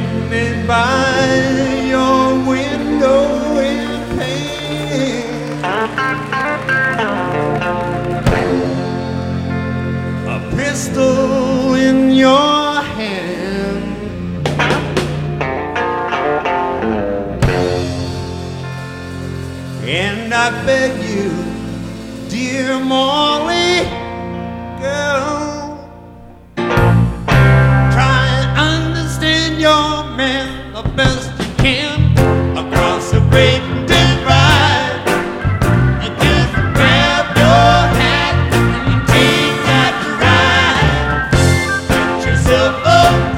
standing by your window in pain. A pistol in your hand, and I beg you, dear Molly, girl, try and understand your man the best you can across the great divide. And just grab your hat and take that ride. Get yourself up.